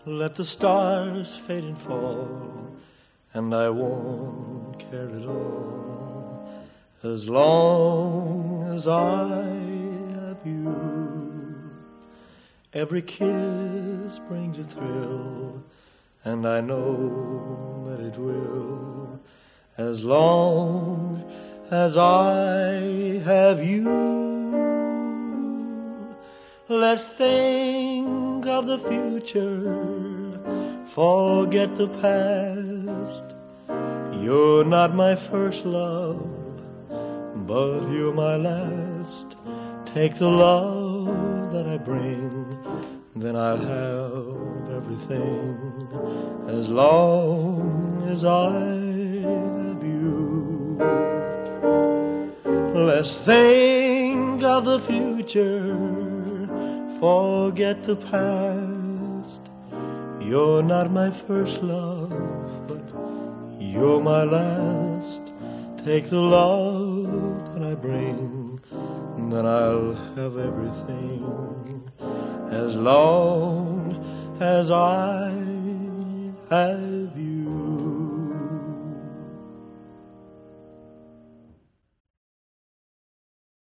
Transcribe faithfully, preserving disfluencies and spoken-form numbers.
Let the stars fade and fall, and I won't care at all, as long as I have you. Every kiss brings a thrill, and I know that it will, as long as I have you. Let's think of the future, forget the past. You're not my first love, but you're my last. Take the love that I bring, then I'll have everything, as long as I have you. Let's think of the future, forget the past. You're not my first love, but you're my last. Take the love that I bring, then I'll have everything, as long as I have you.